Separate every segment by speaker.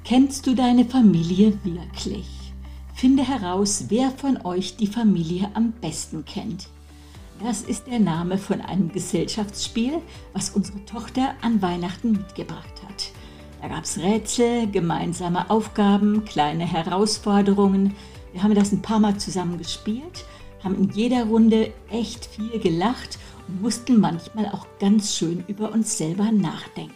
Speaker 1: Kennst du deine Familie wirklich? Finde heraus, wer von euch die Familie am besten kennt. Das ist der Name von einem Gesellschaftsspiel, was unsere Tochter an Weihnachten mitgebracht hat. Da gab es Rätsel, gemeinsame Aufgaben, kleine Herausforderungen. Wir haben das ein paar Mal zusammen gespielt, haben in jeder Runde echt viel gelacht und mussten manchmal auch ganz schön über uns selber nachdenken.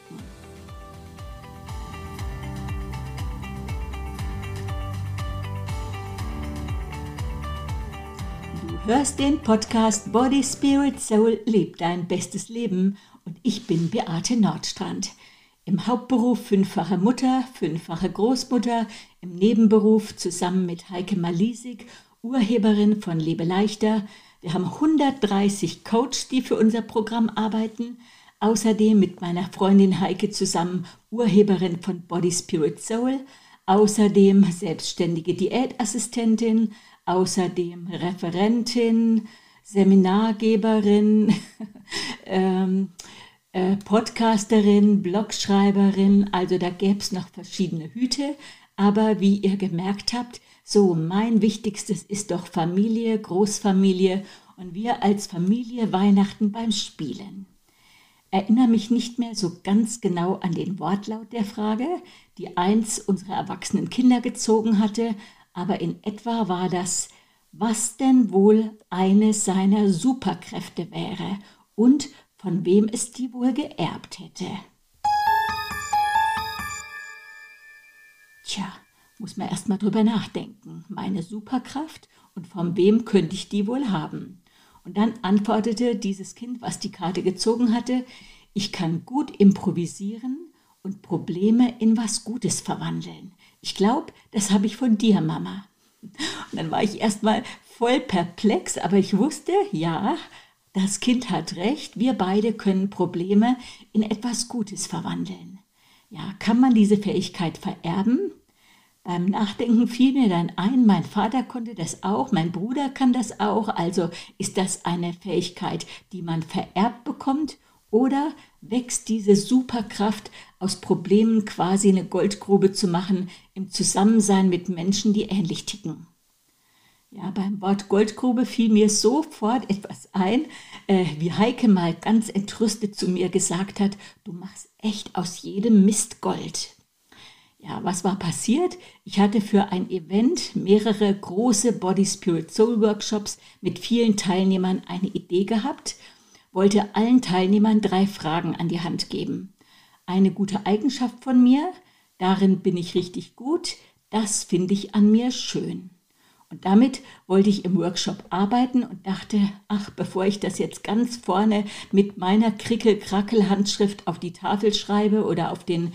Speaker 1: Du hörst den Podcast Body, Spirit, Soul, leb dein bestes Leben und ich bin Beate Nordstrand. Im Hauptberuf 5-fache Mutter, 5-fache Großmutter, im Nebenberuf zusammen mit Heike Malisig, Urheberin von Lebe leichter. Wir haben 130 Coaches, die für unser Programm arbeiten. Außerdem mit meiner Freundin Heike zusammen Urheberin von Body, Spirit, Soul. Außerdem selbstständige Diätassistentin. Außerdem Referentin, Seminargeberin, Podcasterin, Blogschreiberin, also da gäbe es noch verschiedene Hüte. Aber wie ihr gemerkt habt, so mein Wichtigstes ist doch Familie, Großfamilie und wir als Familie Weihnachten beim Spielen. Erinnere mich nicht mehr so ganz genau an den Wortlaut der Frage, die eins unserer erwachsenen Kinder gezogen hatte, aber in etwa war das, was denn wohl eine seiner Superkräfte wäre und von wem es die wohl geerbt hätte. Tja, muss man erst mal drüber nachdenken. Meine Superkraft und von wem könnte ich die wohl haben? Und dann antwortete dieses Kind, was die Karte gezogen hatte, ich kann gut improvisieren und Probleme in was Gutes verwandeln. Ich glaube, das habe ich von dir, Mama. Und dann war ich erstmal voll perplex, aber ich wusste, ja, das Kind hat recht, wir beide können Probleme in etwas Gutes verwandeln. Ja, kann man diese Fähigkeit vererben? Beim Nachdenken fiel mir dann ein, mein Vater konnte das auch, mein Bruder kann das auch, also ist das eine Fähigkeit, die man vererbt bekommt? Oder wächst diese Superkraft aus Problemen quasi eine Goldgrube zu machen, im Zusammensein mit Menschen, die ähnlich ticken? Ja, beim Wort Goldgrube fiel mir sofort etwas ein, wie Heike mal ganz entrüstet zu mir gesagt hat, du machst echt aus jedem Mist Gold. Ja, was war passiert? Ich hatte für ein Event mehrere große Body, Spirit, Soul Workshops mit vielen Teilnehmern eine Idee gehabt, wollte allen Teilnehmern 3 Fragen an die Hand geben. Eine gute Eigenschaft von mir, darin bin ich richtig gut, das finde ich an mir schön. Und damit wollte ich im Workshop arbeiten und dachte, ach, bevor ich das jetzt ganz vorne mit meiner Krickel-Krackel-Handschrift auf die Tafel schreibe oder auf den,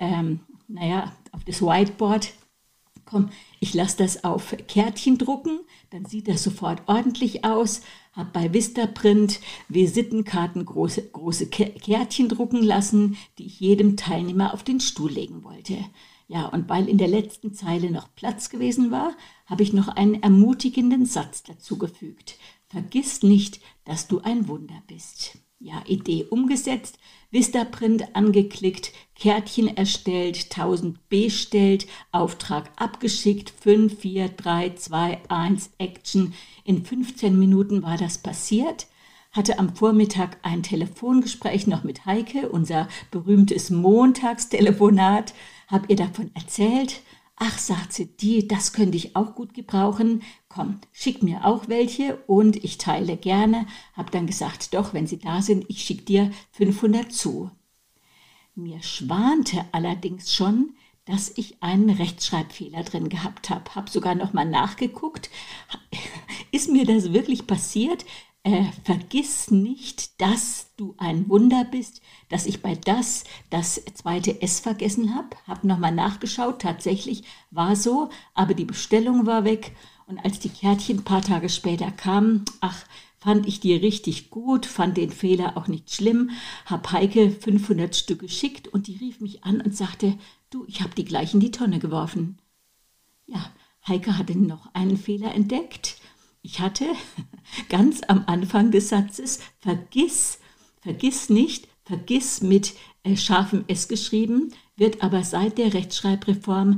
Speaker 1: auf das Whiteboard, komm, ich lasse das auf Kärtchen drucken, dann sieht das sofort ordentlich aus. Habe bei Vistaprint Visitenkarten große Kärtchen drucken lassen, die ich jedem Teilnehmer auf den Stuhl legen wollte. Ja, und weil in der letzten Zeile noch Platz gewesen war, habe ich noch einen ermutigenden Satz dazugefügt. Vergiss nicht, dass du ein Wunder bist. Ja, Idee umgesetzt, Vistaprint angeklickt, Kärtchen erstellt, 1000 bestellt, Auftrag abgeschickt, 5, 4, 3, 2, 1, Action. In 15 Minuten war das passiert, hatte am Vormittag ein Telefongespräch noch mit Heike, unser berühmtes Montagstelefonat, habe ihr davon erzählt. Ach, sagt sie, das könnte ich auch gut gebrauchen. Komm, schick mir auch welche und ich teile gerne. Hab dann gesagt, doch, wenn sie da sind, ich schicke dir 500 zu. Mir schwante allerdings schon, dass ich einen Rechtschreibfehler drin gehabt habe. Hab sogar noch mal nachgeguckt. Ist mir das wirklich passiert? Vergiss nicht, dass du ein Wunder bist, dass ich bei das zweite S vergessen habe. Habe nochmal nachgeschaut, tatsächlich war so, aber die Bestellung war weg. Und als die Kärtchen ein paar Tage später kamen, fand ich die richtig gut, fand den Fehler auch nicht schlimm, habe Heike 500 Stück geschickt und die rief mich an und sagte, du, ich habe die gleich in die Tonne geworfen. Ja, Heike hatte noch einen Fehler entdeckt. Ich hatte ganz am Anfang des Satzes vergiss nicht, vergiss mit scharfem S geschrieben, wird aber seit der Rechtschreibreform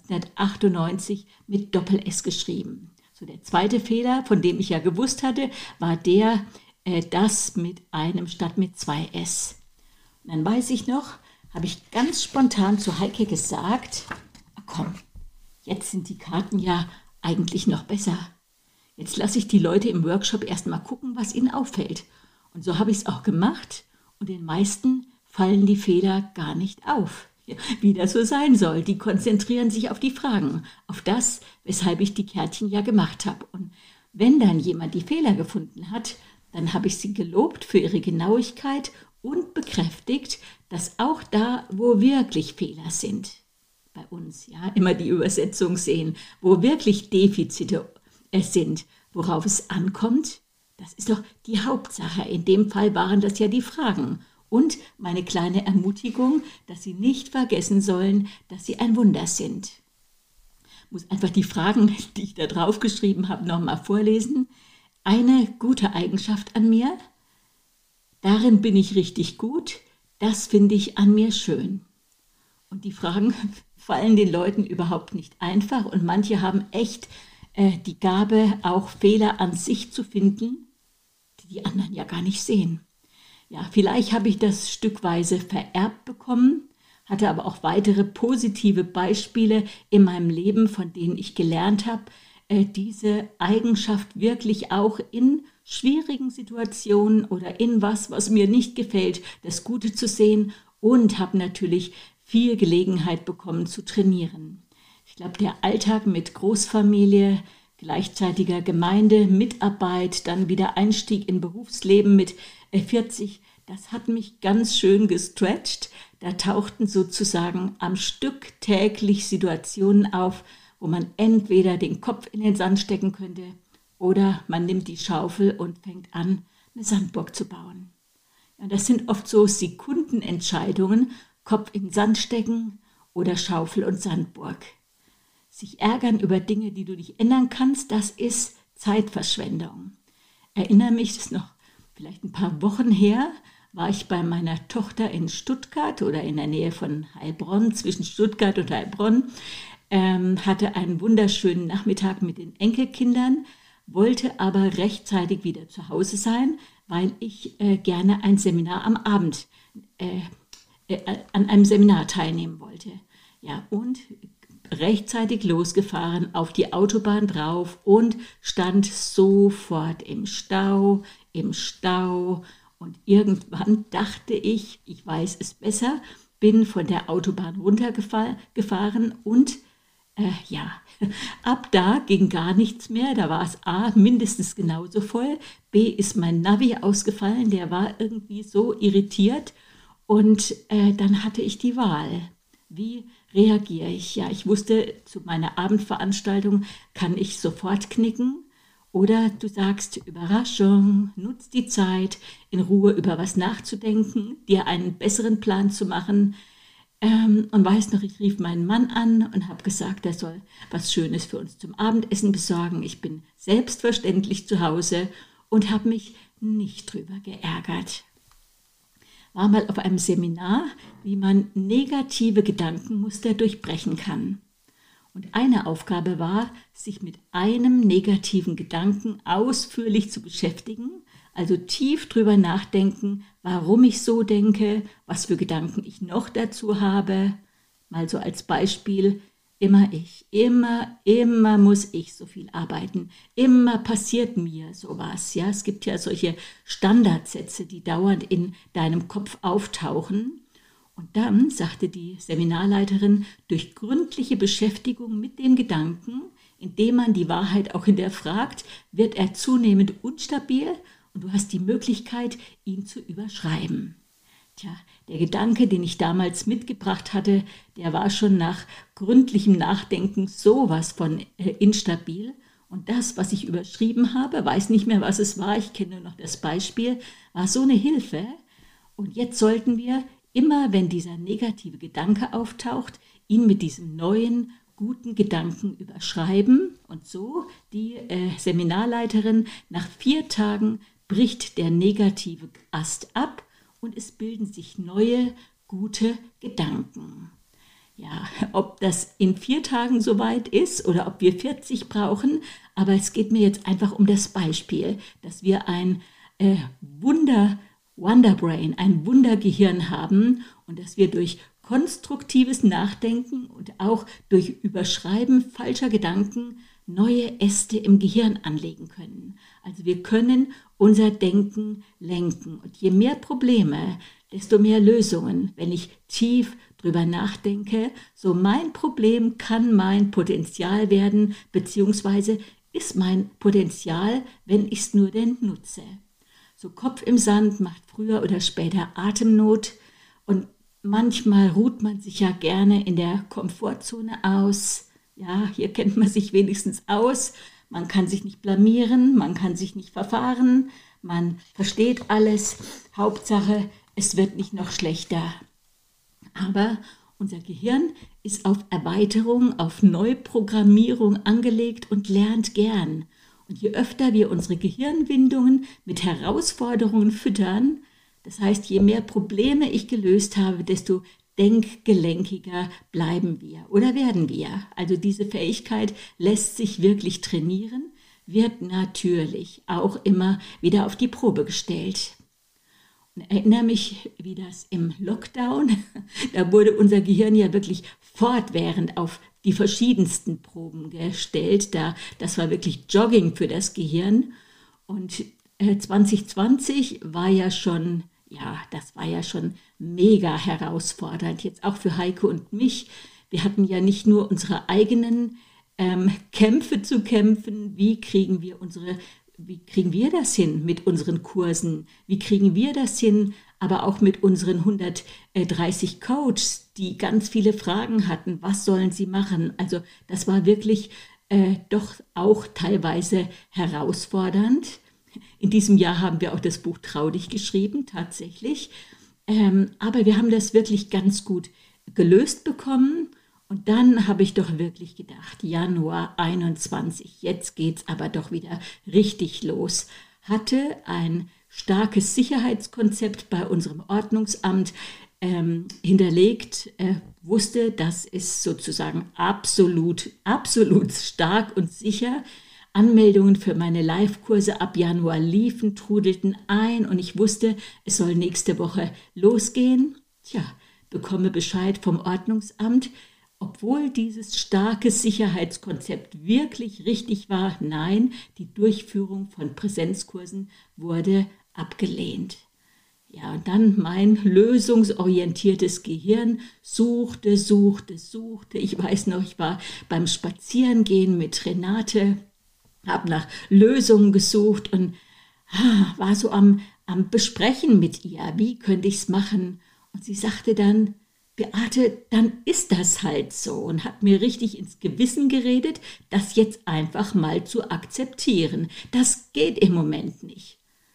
Speaker 1: 1998 mit Doppel-S geschrieben. So, der zweite Fehler, von dem ich ja gewusst hatte, war das mit einem statt mit 2 S. Und dann weiß ich noch, habe ich ganz spontan zu Heike gesagt, komm, jetzt sind die Karten ja eigentlich noch besser. Jetzt lasse ich die Leute im Workshop erst mal gucken, was ihnen auffällt. Und so habe ich es auch gemacht und den meisten fallen die Fehler gar nicht auf. Wie das so sein soll. Die konzentrieren sich auf die Fragen, auf das, weshalb ich die Kärtchen ja gemacht habe. Und wenn dann jemand die Fehler gefunden hat, dann habe ich sie gelobt für ihre Genauigkeit und bekräftigt, dass auch da, wo wirklich Fehler sind, bei uns ja immer die Übersetzung sehen, wo wirklich Defizite sind, worauf es ankommt, das ist doch die Hauptsache. In dem Fall waren das ja die Fragen. Und meine kleine Ermutigung, dass sie nicht vergessen sollen, dass sie ein Wunder sind. Ich muss einfach die Fragen, die ich da drauf geschrieben habe, nochmal vorlesen. Eine gute Eigenschaft an mir, darin bin ich richtig gut, das finde ich an mir schön. Und die Fragen fallen den Leuten überhaupt nicht einfach und manche haben echt die Gabe, auch Fehler an sich zu finden, die die anderen ja gar nicht sehen. Ja, vielleicht habe ich das stückweise vererbt bekommen, hatte aber auch weitere positive Beispiele in meinem Leben, von denen ich gelernt habe, diese Eigenschaft wirklich auch in schwierigen Situationen oder in was mir nicht gefällt, das Gute zu sehen und habe natürlich viel Gelegenheit bekommen zu trainieren. Ich glaube, der Alltag mit Großfamilie, gleichzeitiger Gemeinde, Mitarbeit, dann wieder Einstieg in Berufsleben mit 40, das hat mich ganz schön gestretcht. Da tauchten sozusagen am Stück täglich Situationen auf, wo man entweder den Kopf in den Sand stecken könnte oder man nimmt die Schaufel und fängt an, eine Sandburg zu bauen. Ja, das sind oft so Sekundenentscheidungen, Kopf in den Sand stecken oder Schaufel und Sandburg. Sich ärgern über Dinge, die du nicht ändern kannst, das ist Zeitverschwendung. Erinnere mich, das ist noch vielleicht ein paar Wochen her, war ich bei meiner Tochter in Stuttgart oder in der Nähe von Heilbronn, zwischen Stuttgart und Heilbronn, hatte einen wunderschönen Nachmittag mit den Enkelkindern, wollte aber rechtzeitig wieder zu Hause sein, weil ich gerne ein Seminar am Abend an einem Seminar teilnehmen wollte. Ja, und rechtzeitig losgefahren, auf die Autobahn drauf und stand sofort im Stau. Und irgendwann dachte ich weiß es besser, bin von der Autobahn runtergefahren und ab da ging gar nichts mehr. Da war es A, mindestens genauso voll, B, ist mein Navi ausgefallen, der war irgendwie so irritiert und dann hatte ich die Wahl. Wie reagiere ich? Ja, ich wusste, zu meiner Abendveranstaltung kann ich sofort knicken. Oder du sagst, Überraschung, nutz die Zeit, in Ruhe über was nachzudenken, dir einen besseren Plan zu machen. Und weiß noch, ich rief meinen Mann an und habe gesagt, er soll was Schönes für uns zum Abendessen besorgen. Ich bin selbstverständlich zu Hause und habe mich nicht drüber geärgert. War mal auf einem Seminar, wie man negative Gedankenmuster durchbrechen kann. Und eine Aufgabe war, sich mit einem negativen Gedanken ausführlich zu beschäftigen, also tief drüber nachdenken, warum ich so denke, was für Gedanken ich noch dazu habe. Mal so als Beispiel, immer muss ich so viel arbeiten, immer passiert mir sowas. Ja, es gibt ja solche Standardsätze, die dauernd in deinem Kopf auftauchen. Und dann, sagte die Seminarleiterin, durch gründliche Beschäftigung mit dem Gedanken, indem man die Wahrheit auch hinterfragt, wird er zunehmend unstabil und du hast die Möglichkeit, ihn zu überschreiben. Tja, der Gedanke, den ich damals mitgebracht hatte, der war schon nach gründlichem Nachdenken sowas von instabil. Und das, was ich überschrieben habe, weiß nicht mehr, was es war, ich kenne nur noch das Beispiel, war so eine Hilfe. Und jetzt sollten wir immer, wenn dieser negative Gedanke auftaucht, ihn mit diesem neuen, guten Gedanken überschreiben. Und so, die Seminarleiterin, nach 4 Tagen bricht der negative Ast ab und es bilden sich neue, gute Gedanken. ja, ob das in 4 Tagen soweit ist oder ob wir 40 brauchen. Aber es geht mir jetzt einfach um das Beispiel, dass wir ein Wonderbrain, ein Wundergehirn haben und dass wir durch konstruktives Nachdenken und auch durch Überschreiben falscher Gedanken neue Äste im Gehirn anlegen können. Also wir können unser Denken lenken. Und je mehr Probleme, desto mehr Lösungen. Wenn ich tief drüber nachdenke, so mein Problem kann mein Potenzial werden, beziehungsweise ist mein Potenzial, wenn ich es nur denn nutze. So Kopf im Sand macht früher oder später Atemnot und manchmal ruht man sich ja gerne in der Komfortzone aus. Ja, hier kennt man sich wenigstens aus. Man kann sich nicht blamieren, man kann sich nicht verfahren, man versteht alles. Hauptsache, es wird nicht noch schlechter. Aber unser Gehirn ist auf Erweiterung, auf Neuprogrammierung angelegt und lernt gern. Und je öfter wir unsere Gehirnwindungen mit Herausforderungen füttern, das heißt, je mehr Probleme ich gelöst habe, desto denkgelenkiger bleiben wir oder werden wir. Also diese Fähigkeit lässt sich wirklich trainieren, wird natürlich auch immer wieder auf die Probe gestellt. Und ich erinnere mich, wie das im Lockdown, da wurde unser Gehirn ja wirklich fortwährend auf die verschiedensten Proben gestellt. Das war wirklich Jogging für das Gehirn. Und 2020 war ja schon, das war ja schon mega herausfordernd, jetzt auch für Heike und mich. Wir hatten ja nicht nur unsere eigenen Kämpfe zu kämpfen, wie kriegen wir das hin mit unseren Kursen? Wie kriegen wir das hin, aber auch mit unseren 130 Coaches, die ganz viele Fragen hatten, was sollen sie machen? Also das war wirklich doch auch teilweise herausfordernd. In diesem Jahr haben wir auch das Buch Trau dich geschrieben, tatsächlich. Aber wir haben das wirklich ganz gut gelöst bekommen. Und dann habe ich doch wirklich gedacht, Januar 21, jetzt geht's aber doch wieder richtig los. Hatte ein starkes Sicherheitskonzept bei unserem Ordnungsamt hinterlegt, wusste, das ist sozusagen absolut stark und sicher. Anmeldungen für meine Live-Kurse ab Januar liefen, trudelten ein und ich wusste, es soll nächste Woche losgehen. Bekomme Bescheid vom Ordnungsamt. Obwohl dieses starke Sicherheitskonzept wirklich richtig war, nein, die Durchführung von Präsenzkursen wurde abgelehnt. Ja, und dann mein lösungsorientiertes Gehirn suchte. Ich weiß noch, ich war beim Spazierengehen mit Renate, habe nach Lösungen gesucht und war so am Besprechen mit ihr, wie könnte ich es machen. Und sie sagte dann, Beate, dann ist das halt so und hat mir richtig ins Gewissen geredet, das jetzt einfach mal zu akzeptieren. Das geht im Moment nicht.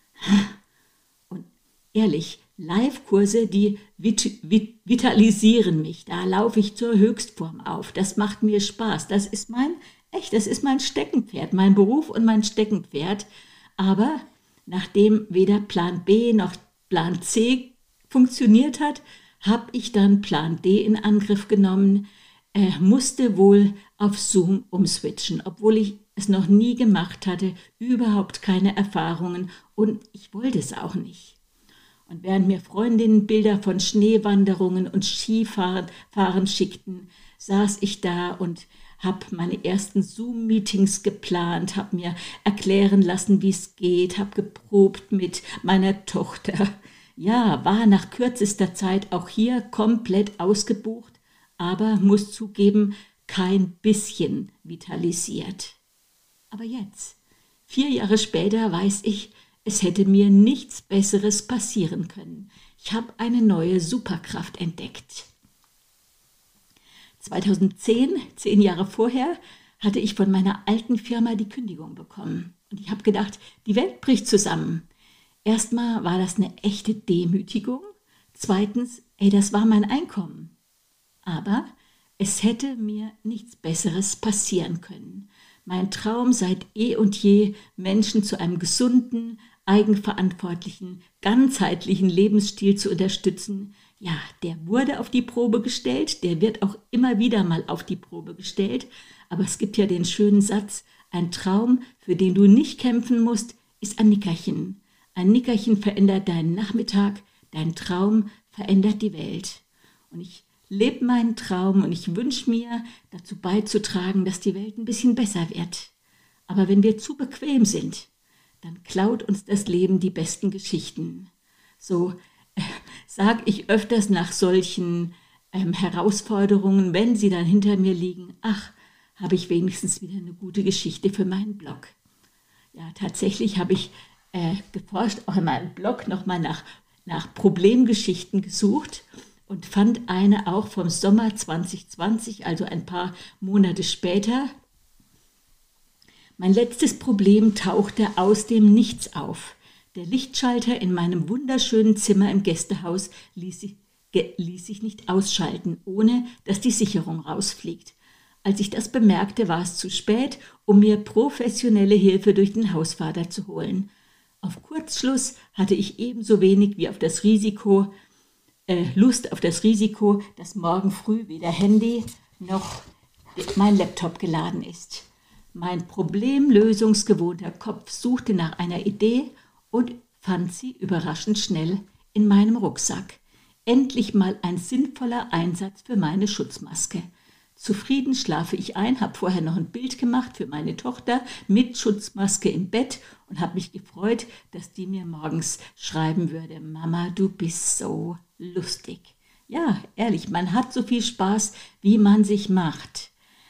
Speaker 1: Und ehrlich, Live-Kurse, die vitalisieren mich. Da laufe ich zur Höchstform auf. Das macht mir Spaß. Das ist mein Steckenpferd, mein Beruf und mein Steckenpferd. Aber nachdem weder Plan B noch Plan C funktioniert hat, habe ich dann Plan D in Angriff genommen, musste wohl auf Zoom umswitchen, obwohl ich es noch nie gemacht hatte, überhaupt keine Erfahrungen und ich wollte es auch nicht. Und während mir Freundinnen Bilder von Schneewanderungen und Skifahren schickten, saß ich da und habe meine ersten Zoom-Meetings geplant, habe mir erklären lassen, wie es geht, habe geprobt mit meiner Tochter. Ja, war nach kürzester Zeit auch hier komplett ausgebucht, aber muss zugeben, kein bisschen vitalisiert. Aber jetzt, 4 Jahre später, weiß ich, es hätte mir nichts Besseres passieren können. Ich habe eine neue Superkraft entdeckt. 2010, 10 Jahre vorher, hatte ich von meiner alten Firma die Kündigung bekommen. Und ich habe gedacht, die Welt bricht zusammen. Erstmal war das eine echte Demütigung. Zweitens, das war mein Einkommen. Aber es hätte mir nichts Besseres passieren können. Mein Traum seit eh und je, Menschen zu einem gesunden, eigenverantwortlichen, ganzheitlichen Lebensstil zu unterstützen, Ja, der wurde auf die Probe gestellt, der wird auch immer wieder mal auf die Probe gestellt. Aber es gibt ja den schönen Satz, ein Traum, für den du nicht kämpfen musst, ist ein Nickerchen. Ein Nickerchen verändert deinen Nachmittag, dein Traum verändert die Welt. Und ich lebe meinen Traum und ich wünsche mir, dazu beizutragen, dass die Welt ein bisschen besser wird. Aber wenn wir zu bequem sind, dann klaut uns das Leben die besten Geschichten. So sage ich öfters nach solchen Herausforderungen, wenn sie dann hinter mir liegen, ach, habe ich wenigstens wieder eine gute Geschichte für meinen Blog. Ja, tatsächlich habe ich geforscht, auch in meinem Blog nochmal nach Problemgeschichten gesucht und fand eine auch vom Sommer 2020, also ein paar Monate später. Mein letztes Problem tauchte aus dem Nichts auf. Der Lichtschalter in meinem wunderschönen Zimmer im Gästehaus ließ sich nicht ausschalten, ohne dass die Sicherung rausfliegt. Als ich das bemerkte, war es zu spät, um mir professionelle Hilfe durch den Hausvater zu holen. Auf Kurzschluss hatte ich ebenso wenig wie Lust auf das Risiko, dass morgen früh weder Handy noch mein Laptop geladen ist. Mein problemlösungsgewohnter Kopf suchte nach einer Idee und fand sie überraschend schnell in meinem Rucksack. Endlich mal ein sinnvoller Einsatz für meine Schutzmaske. Zufrieden schlafe ich ein, habe vorher noch ein Bild gemacht für meine Tochter mit Schutzmaske im Bett und habe mich gefreut, dass die mir morgens schreiben würde, Mama, du bist so lustig. Ja, ehrlich, man hat so viel Spaß, wie man sich macht.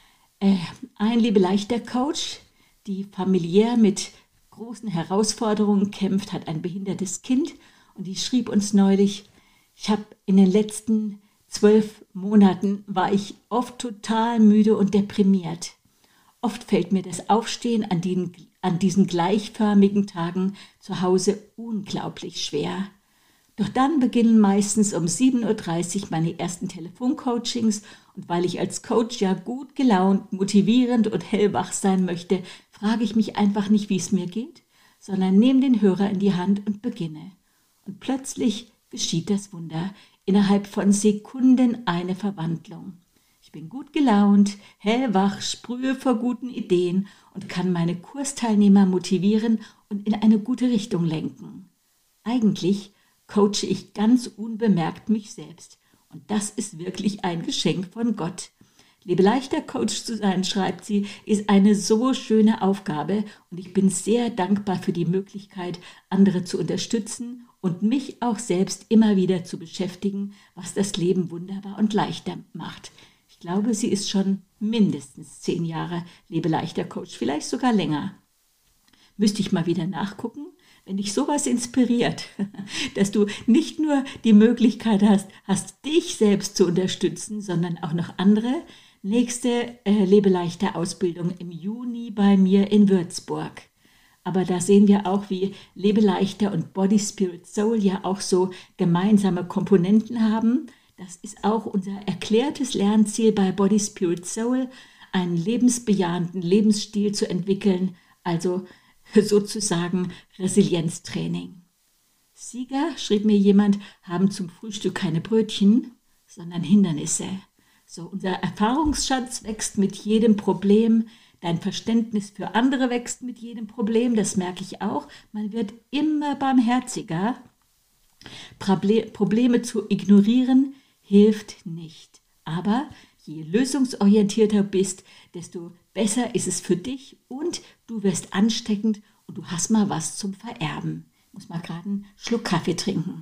Speaker 1: Ein leichter Coach, die familiär mit großen Herausforderungen kämpft, hat ein behindertes Kind und die schrieb uns neulich, ich habe in den letzten 12 Monaten war ich oft total müde und deprimiert. Oft fällt mir das Aufstehen an diesen gleichförmigen Tagen zu Hause unglaublich schwer. Doch dann beginnen meistens um 7:30 Uhr meine ersten Telefoncoachings und weil ich als Coach ja gut gelaunt, motivierend und hellwach sein möchte, frage ich mich einfach nicht, wie es mir geht, sondern nehme den Hörer in die Hand und beginne. Und plötzlich geschieht das Wunder. Innerhalb von Sekunden eine Verwandlung. Ich bin gut gelaunt, hellwach, sprühe vor guten Ideen und kann meine Kursteilnehmer motivieren und in eine gute Richtung lenken. Eigentlich coache ich ganz unbemerkt mich selbst. Und das ist wirklich ein Geschenk von Gott. Lebe leichter Coach zu sein, schreibt sie, ist eine so schöne Aufgabe und ich bin sehr dankbar für die Möglichkeit, andere zu unterstützen und mich auch selbst immer wieder zu beschäftigen, was das Leben wunderbar und leichter macht. Ich glaube, sie ist schon mindestens 10 Jahre Lebe leichter Coach, vielleicht sogar länger. Müsste ich mal wieder nachgucken, wenn dich sowas inspiriert, dass du nicht nur die Möglichkeit hast, dich selbst zu unterstützen, sondern auch noch andere. Nächste Lebe leichter Ausbildung im Juni bei mir in Würzburg. Aber da sehen wir auch, wie Lebe leichter und Body, Spirit, Soul ja auch so gemeinsame Komponenten haben. Das ist auch unser erklärtes Lernziel bei Body, Spirit, Soul, einen lebensbejahenden Lebensstil zu entwickeln, also sozusagen Resilienztraining. Sieger, schrieb mir jemand, haben zum Frühstück keine Brötchen, sondern Hindernisse. So, unser Erfahrungsschatz wächst mit jedem Problem, dein Verständnis für andere wächst mit jedem Problem, das merke ich auch. Man wird immer barmherziger. Probleme zu ignorieren hilft nicht. Aber je lösungsorientierter du bist, desto besser ist es für dich und du wirst ansteckend und du hast mal was zum Vererben. Ich muss mal gerade einen Schluck Kaffee trinken.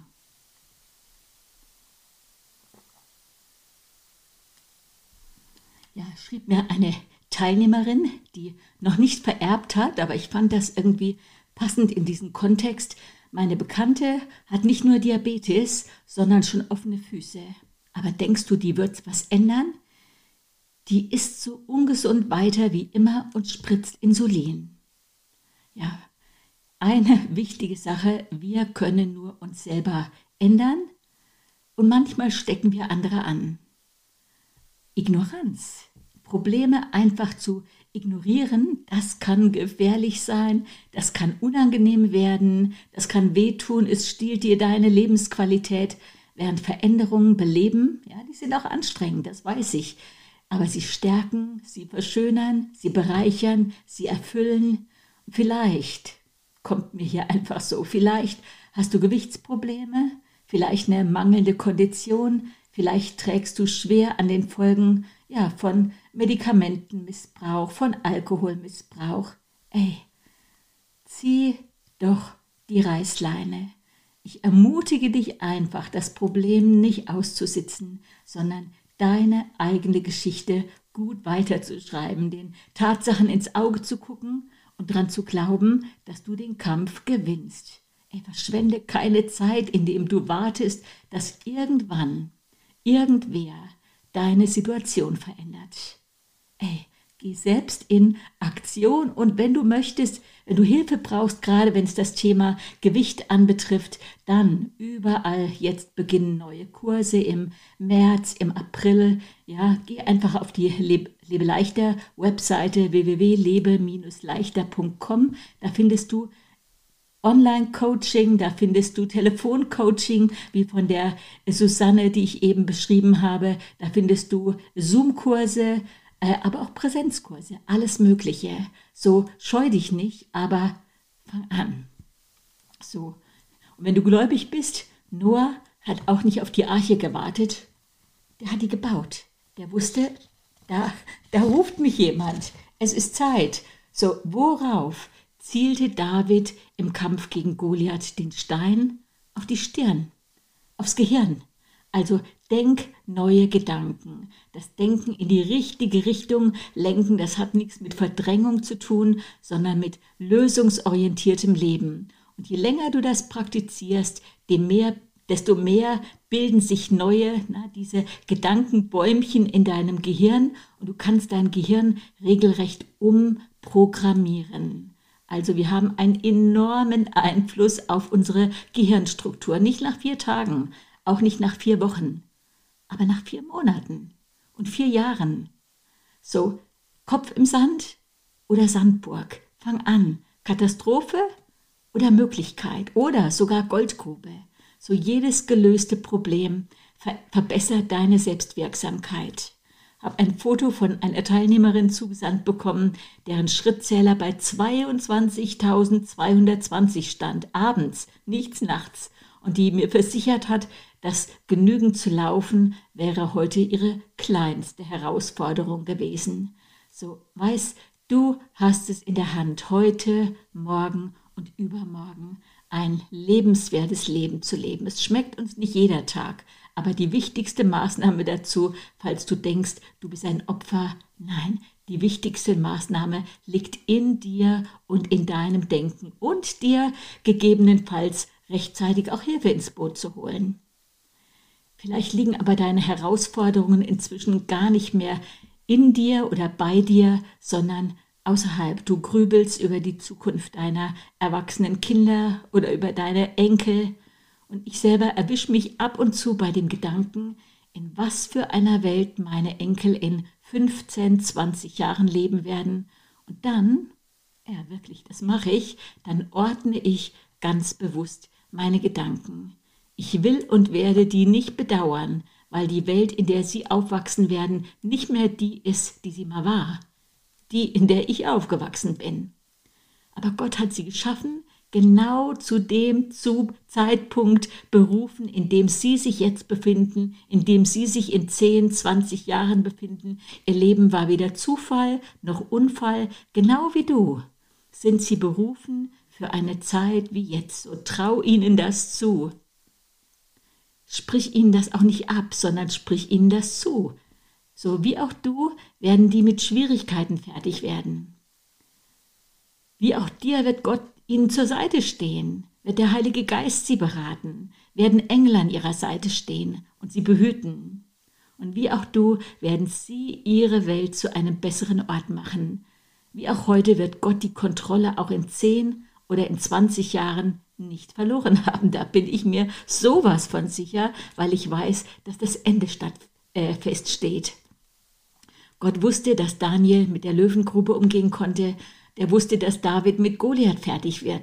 Speaker 1: Ja, schrieb mir eine Teilnehmerin, die noch nicht vererbt hat, aber ich fand das irgendwie passend in diesen Kontext. Meine Bekannte hat nicht nur Diabetes, sondern schon offene Füße. Aber denkst du, die wird was ändern? Die isst so ungesund weiter wie immer und spritzt Insulin. Ja, eine wichtige Sache, wir können nur uns selber ändern und manchmal stecken wir andere an. Ignoranz, Probleme einfach zu ignorieren, das kann gefährlich sein, das kann unangenehm werden, das kann wehtun, es stiehlt dir deine Lebensqualität. während Veränderungen beleben, ja, die sind auch anstrengend, das weiß ich. Aber sie stärken, sie verschönern, sie bereichern, sie erfüllen. Vielleicht kommt mir hier einfach so, vielleicht hast du Gewichtsprobleme, vielleicht eine mangelnde Kondition, vielleicht trägst du schwer an den Folgen von Medikamentenmissbrauch, von Alkoholmissbrauch. Ey, zieh doch die Reißleine. Ich ermutige dich einfach, das Problem nicht auszusitzen, sondern deine eigene Geschichte gut weiterzuschreiben, den Tatsachen ins Auge zu gucken und daran zu glauben, dass du den Kampf gewinnst. Ey, verschwende keine Zeit, indem du wartest, dass irgendwann irgendwer deine Situation verändert. Ey, geh selbst in Aktion und wenn du möchtest, wenn du Hilfe brauchst, gerade wenn es das Thema Gewicht anbetrifft, dann überall jetzt beginnen neue Kurse im März, im April. Ja, geh einfach auf die Lebe Leichter Webseite www.lebe-leichter.com. Da findest du Online-Coaching, da findest du Telefoncoaching, wie von der Susanne, die ich eben beschrieben habe. Da findest du Zoom-Kurse, aber auch Präsenzkurse, alles Mögliche. So scheu dich nicht, aber fang an. So. Und wenn du gläubig bist, Noah hat auch nicht auf die Arche gewartet. Der hat die gebaut. Der wusste, da ruft mich jemand. Es ist Zeit. So, worauf zielte David im Kampf gegen Goliath den Stein? Auf die Stirn, aufs Gehirn. Also denk neue Gedanken. Das Denken in die richtige Richtung lenken, das hat nichts mit Verdrängung zu tun, sondern mit lösungsorientiertem Leben. Und je länger du das praktizierst, desto mehr bilden sich neue, diese Gedankenbäumchen in deinem Gehirn und du kannst dein Gehirn regelrecht umprogrammieren. Also wir haben einen enormen Einfluss auf unsere Gehirnstruktur, nicht nach 4 Tagen, auch nicht nach 4 Wochen, aber nach 4 Monaten und 4 Jahren. So, Kopf im Sand oder Sandburg, fang an. Katastrophe oder Möglichkeit oder sogar Goldgrube. So jedes gelöste Problem verbessert deine Selbstwirksamkeit. Habe ein Foto von einer Teilnehmerin zugesandt bekommen, deren Schrittzähler bei 22.220 stand, abends, nichts nachts, und die mir versichert hat, dass genügend zu laufen wäre heute ihre kleinste Herausforderung gewesen. So, du hast es in der Hand, heute, morgen und übermorgen ein lebenswertes Leben zu leben. Es schmeckt uns nicht jeder Tag, aber die wichtigste Maßnahme dazu, falls du denkst, du bist ein Opfer, nein, die wichtigste Maßnahme liegt in dir und in deinem Denken und dir gegebenenfalls rechtzeitig auch Hilfe ins Boot zu holen. Vielleicht liegen aber deine Herausforderungen inzwischen gar nicht mehr in dir oder bei dir, sondern außerhalb. Du grübelst über die Zukunft deiner erwachsenen Kinder oder über deine Enkel. Und ich selber erwische mich ab und zu bei dem Gedanken, in was für einer Welt meine Enkel in 15, 20 Jahren leben werden. Und dann, ja wirklich, das mache ich, dann ordne ich ganz bewusst meine Gedanken. Ich will und werde die nicht bedauern, weil die Welt, in der sie aufwachsen werden, nicht mehr die ist, die sie mal war. Die, in der ich aufgewachsen bin. Aber Gott hat sie geschaffen, genau zu dem Zeitpunkt berufen, in dem sie sich jetzt befinden, in dem sie sich in 10, 20 Jahren befinden. Ihr Leben war weder Zufall noch Unfall, genau wie du sind sie berufen für eine Zeit wie jetzt. So trau ihnen das zu. Sprich ihnen das auch nicht ab, sondern sprich ihnen das zu. So wie auch du werden die mit Schwierigkeiten fertig werden. Wie auch dir wird Gott ihnen zur Seite stehen, wird der Heilige Geist sie beraten, werden Engel an ihrer Seite stehen und sie behüten. Und wie auch du werden sie ihre Welt zu einem besseren Ort machen. Wie auch heute wird Gott die Kontrolle auch in 10 oder in 20 Jahren nicht verloren haben. Da bin ich mir sowas von sicher, weil ich weiß, dass das Ende feststeht. Gott wusste, dass Daniel mit der Löwengrube umgehen konnte. Der wusste, dass David mit Goliath fertig wird.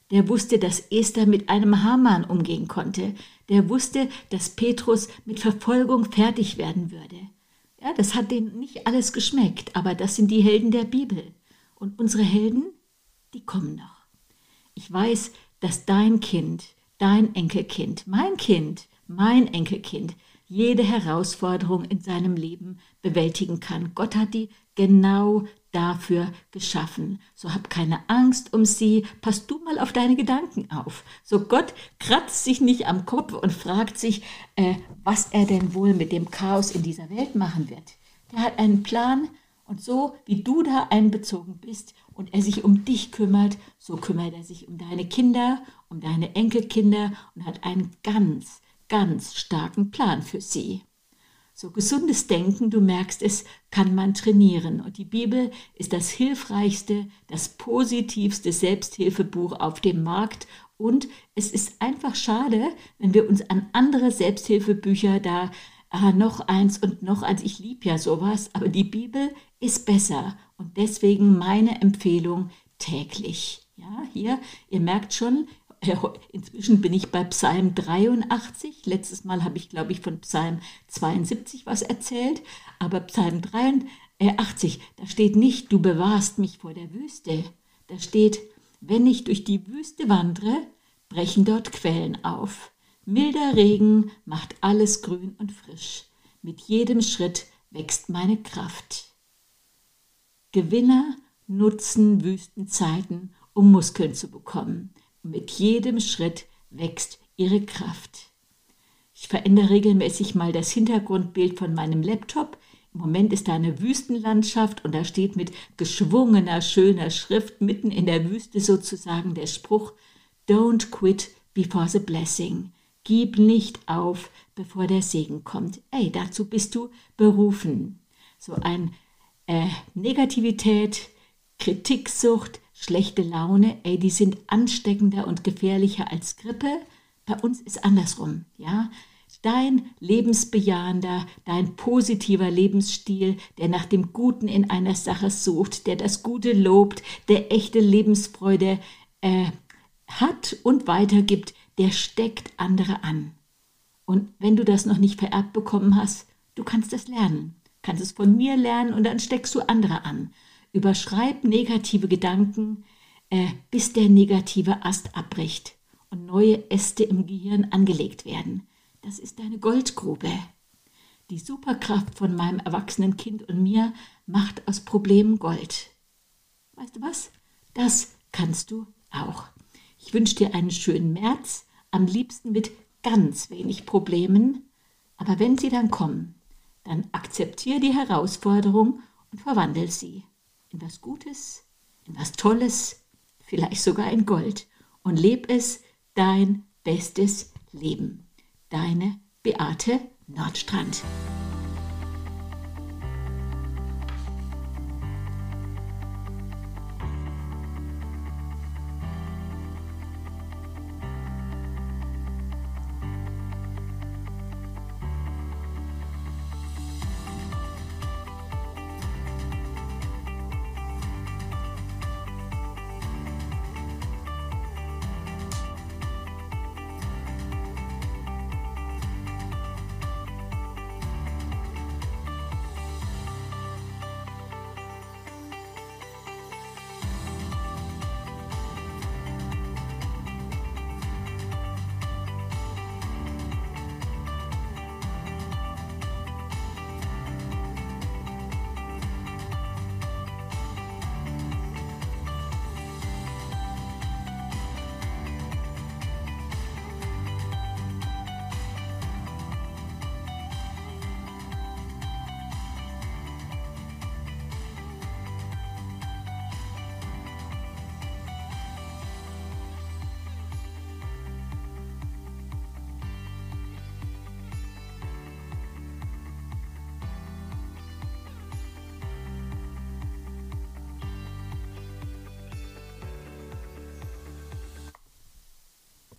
Speaker 1: Der wusste, dass Esther mit einem Haman umgehen konnte. Der wusste, dass Petrus mit Verfolgung fertig werden würde. Ja, das hat denen nicht alles geschmeckt, aber das sind die Helden der Bibel. Und unsere Helden, die kommen noch. Ich weiß, dass dein Kind, dein Enkelkind, mein Enkelkind, jede Herausforderung in seinem Leben bewältigen kann. Gott hat die genau dafür geschaffen. So hab keine Angst um sie, pass du mal auf deine Gedanken auf. So Gott kratzt sich nicht am Kopf und fragt sich, was er denn wohl mit dem Chaos in dieser Welt machen wird. Der hat einen Plan und so wie du da einbezogen bist und er sich um dich kümmert, so kümmert er sich um deine Kinder, um deine Enkelkinder und hat einen ganz, ganz starken Plan für sie. So gesundes Denken, du merkst es, kann man trainieren. Und die Bibel ist das hilfreichste, das positivste Selbsthilfebuch auf dem Markt. Und es ist einfach schade, wenn wir uns an andere Selbsthilfebücher da noch eins, ich liebe ja sowas, aber die Bibel ist besser. Und deswegen meine Empfehlung täglich. Ja, hier, ihr merkt schon, inzwischen bin ich bei Psalm 83. Letztes Mal habe ich, glaube ich, von Psalm 72 was erzählt. Aber Psalm 83, da steht nicht, du bewahrst mich vor der Wüste. Da steht, wenn ich durch die Wüste wandere, brechen dort Quellen auf. Milder Regen macht alles grün und frisch. Mit jedem Schritt wächst meine Kraft. Gewinner nutzen Wüstenzeiten, um Muskeln zu bekommen. Mit jedem Schritt wächst ihre Kraft. Ich verändere regelmäßig mal das Hintergrundbild von meinem Laptop. Im Moment ist da eine Wüstenlandschaft und da steht mit geschwungener, schöner Schrift mitten in der Wüste sozusagen der Spruch Don't quit before the blessing. Gib nicht auf, bevor der Segen kommt. Ey, dazu bist du berufen. So ein Negativität, Kritiksucht, schlechte Laune, die sind ansteckender und gefährlicher als Grippe. Bei uns ist andersrum, ja. Dein lebensbejahender, dein positiver Lebensstil, der nach dem Guten in einer Sache sucht, der das Gute lobt, der echte Lebensfreude hat und weitergibt, der steckt andere an. Und wenn du das noch nicht vererbt bekommen hast, du kannst das lernen. Kannst es von mir lernen und dann steckst du andere an. Überschreib negative Gedanken, bis der negative Ast abbricht und neue Äste im Gehirn angelegt werden. Das ist deine Goldgrube. Die Superkraft von meinem erwachsenen Kind und mir macht aus Problemen Gold. Weißt du was? Das kannst du auch. Ich wünsche dir einen schönen März, am liebsten mit ganz wenig Problemen. Aber wenn sie dann kommen, dann akzeptiere die Herausforderung und verwandle sie in was Gutes, in was Tolles, vielleicht sogar in Gold. Und leb es dein bestes Leben. Deine Beate Nordstrand.